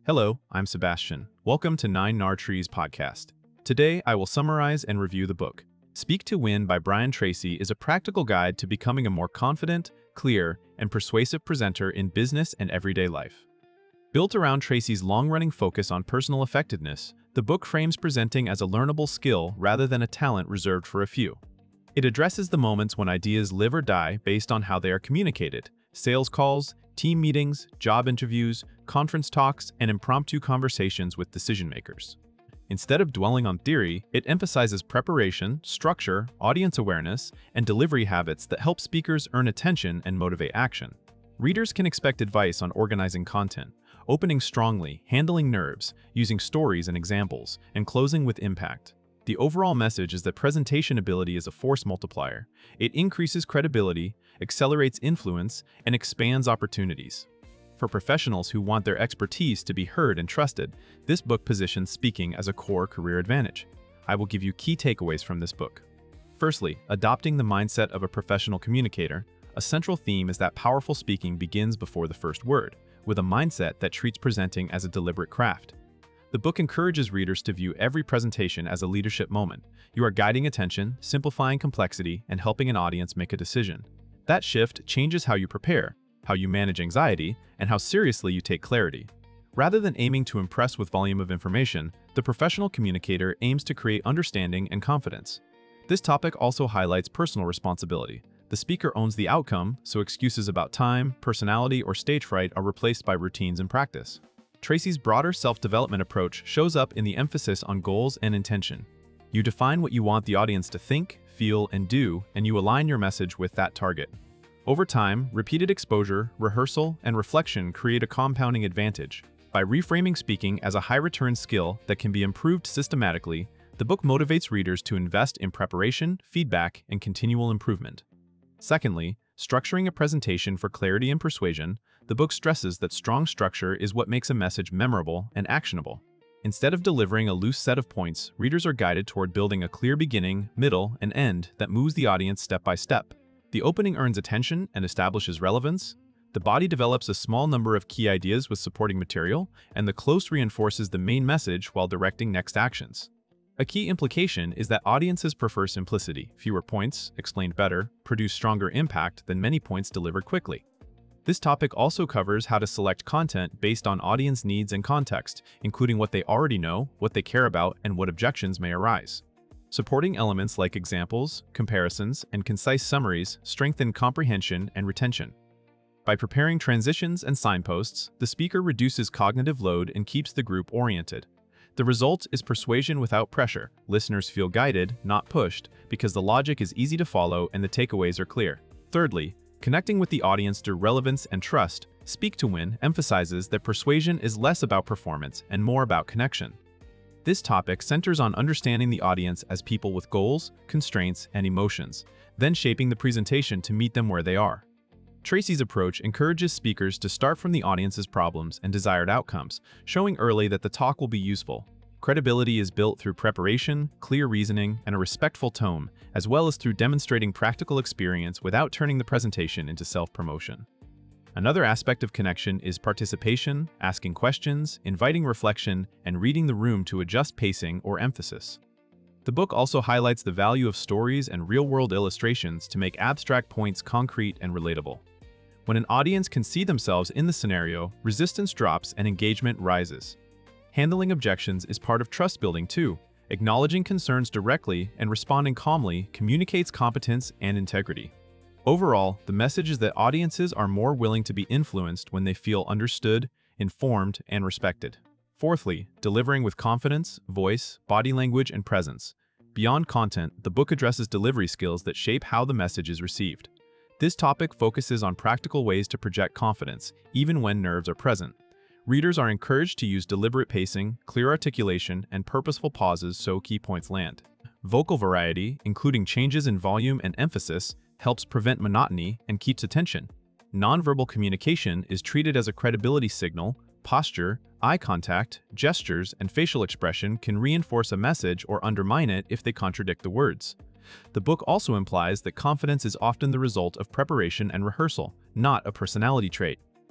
Hello, I'm Sebastian. Welcome to 9 Nar Trees podcast. Today, I will summarize and review the book. Speak to Win by Brian Tracy is a practical guide to becoming a more confident, clear, and persuasive presenter in business and everyday life. Built around Tracy's long-running focus on personal effectiveness, the book frames presenting as a learnable skill rather than a talent reserved for a few. It addresses the moments when ideas live or die based on how they are communicated: sales calls, team meetings, job interviews, conference talks, and impromptu conversations with decision-makers. Instead of dwelling on theory, it emphasizes preparation, structure, audience awareness, and delivery habits that help speakers earn attention and motivate action. Readers can expect advice on organizing content, opening strongly, handling nerves, using stories and examples, and closing with impact. The overall message is that presentation ability is a force multiplier. It increases credibility, accelerates influence, and expands opportunities. For professionals who want their expertise to be heard and trusted, this book positions speaking as a core career advantage. I will give you key takeaways from this book. Firstly, adopting the mindset of a professional communicator. A central theme is that powerful speaking begins before the first word, with a mindset that treats presenting as a deliberate craft. The book encourages readers to view every presentation as a leadership moment. You are guiding attention, simplifying complexity, and helping an audience make a decision. That shift changes how you prepare, how you manage anxiety, and how seriously you take clarity. Rather than aiming to impress with volume of information, the professional communicator aims to create understanding and confidence. This topic also highlights personal responsibility. The speaker owns the outcome, so excuses about time, personality, or stage fright are replaced by routines and practice. Tracy's broader self-development approach shows up in the emphasis on goals and intention. You define what you want the audience to think, feel, and do, and you align your message with that target. Over time, repeated exposure, rehearsal, and reflection create a compounding advantage. By reframing speaking as a high-return skill that can be improved systematically, the book motivates readers to invest in preparation, feedback, and continual improvement. Secondly, structuring a presentation for clarity and persuasion. The book stresses that strong structure is what makes a message memorable and actionable. Instead of delivering a loose set of points, readers are guided toward building a clear beginning, middle, and end that moves the audience step by step. The opening earns attention and establishes relevance. The body develops a small number of key ideas with supporting material, and the close reinforces the main message while directing next actions. A key implication is that audiences prefer simplicity. Fewer points, explained better, produce stronger impact than many points delivered quickly. This topic also covers how to select content based on audience needs and context, including what they already know, what they care about, and what objections may arise. Supporting elements like examples, comparisons, and concise summaries strengthen comprehension and retention. By preparing transitions and signposts, the speaker reduces cognitive load and keeps the group oriented. The result is persuasion without pressure. Listeners feel guided, not pushed, because the logic is easy to follow and the takeaways are clear. Thirdly, connecting with the audience through relevance and trust. Speak to Win emphasizes that persuasion is less about performance and more about connection. This topic centers on understanding the audience as people with goals, constraints, and emotions, then shaping the presentation to meet them where they are. Tracy's approach encourages speakers to start from the audience's problems and desired outcomes, showing early that the talk will be useful. Credibility is built through preparation, clear reasoning, and a respectful tone, as well as through demonstrating practical experience without turning the presentation into self-promotion. Another aspect of connection is participation, asking questions, inviting reflection, and reading the room to adjust pacing or emphasis. The book also highlights the value of stories and real-world illustrations to make abstract points concrete and relatable. When an audience can see themselves in the scenario, resistance drops and engagement rises. Handling objections is part of trust building too. Acknowledging concerns directly and responding calmly communicates competence and integrity. Overall, the message is that audiences are more willing to be influenced when they feel understood, informed, and respected. Fourthly, delivering with confidence, voice, body language, and presence. Beyond content, the book addresses delivery skills that shape how the message is received. This topic focuses on practical ways to project confidence, even when nerves are present. Readers are encouraged to use deliberate pacing, clear articulation, and purposeful pauses so key points land. Vocal variety, including changes in volume and emphasis, helps prevent monotony and keeps attention. Nonverbal communication is treated as a credibility signal. Posture, eye contact, gestures, and facial expression can reinforce a message or undermine it if they contradict the words. The book also implies that confidence is often the result of preparation and rehearsal, not a personality trait.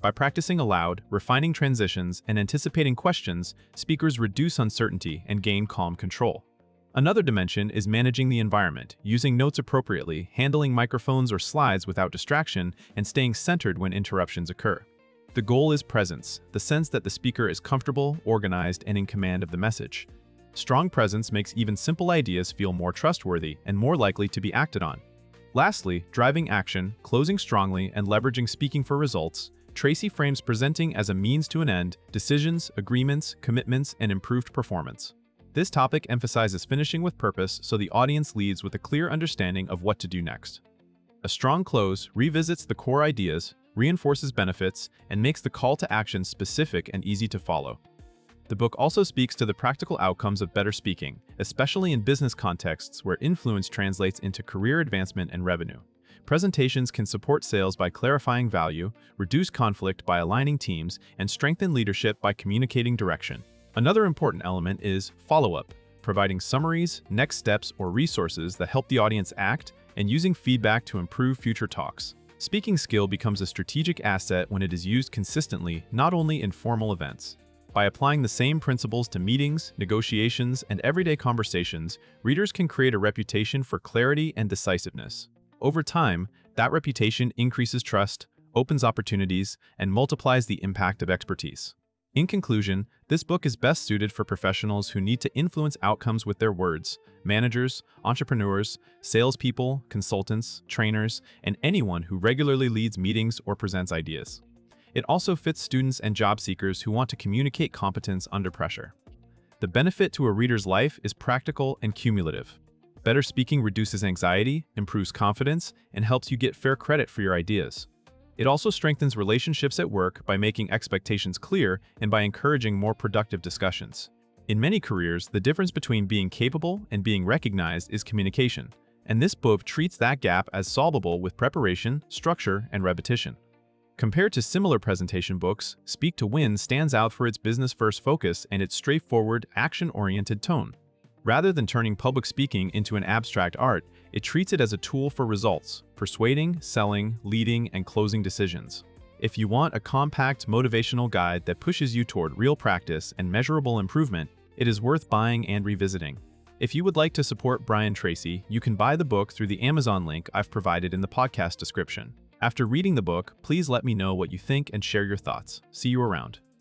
By practicing aloud, refining transitions, and anticipating questions, speakers reduce uncertainty and gain calm control. Another dimension is managing the environment, using notes appropriately, handling microphones or slides without distraction, and staying centered when interruptions occur. The goal is presence, the sense that the speaker is comfortable, organized, and in command of the message. Strong presence makes even simple ideas feel more trustworthy and more likely to be acted on. Lastly, driving action, closing strongly, and leveraging speaking for results, Tracy frames presenting as a means to an end, decisions, agreements, commitments, and improved performance. This topic emphasizes finishing with purpose so the audience leads with a clear understanding of what to do next. A strong close revisits the core ideas, reinforces benefits, and makes the call to action specific and easy to follow. The book also speaks to the practical outcomes of better speaking, especially in business contexts where influence translates into career advancement and revenue. Presentations can support sales by clarifying value, reduce conflict by aligning teams, and strengthen leadership by communicating direction. Another important element is follow-up, providing summaries, next steps, or resources that help the audience act, and using feedback to improve future talks. Speaking skill becomes a strategic asset when it is used consistently, not only in formal events. By applying the same principles to meetings, negotiations, and everyday conversations, readers can create a reputation for clarity and decisiveness. Over time, that reputation increases trust, opens opportunities, and multiplies the impact of expertise. In conclusion, this book is best suited for professionals who need to influence outcomes with their words: managers, entrepreneurs, salespeople, consultants, trainers, and anyone who regularly leads meetings or presents ideas. It also fits students and job seekers who want to communicate competence under pressure. The benefit to a reader's life is practical and cumulative. Better speaking reduces anxiety, improves confidence, and helps you get fair credit for your ideas. It also strengthens relationships at work by making expectations clear and by encouraging more productive discussions. In many careers, the difference between being capable and being recognized is communication, and this book treats that gap as solvable with preparation, structure, and repetition. Compared to similar presentation books, Speak to Win stands out for its business-first focus and its straightforward, action-oriented tone. Rather than turning public speaking into an abstract art, it treats it as a tool for results, persuading, selling, leading, and closing decisions. If you want a compact, motivational guide that pushes you toward real practice and measurable improvement, it is worth buying and revisiting. If you would like to support Brian Tracy, you can buy the book through the Amazon link I've provided in the podcast description. After reading the book, please let me know what you think and share your thoughts. See you around.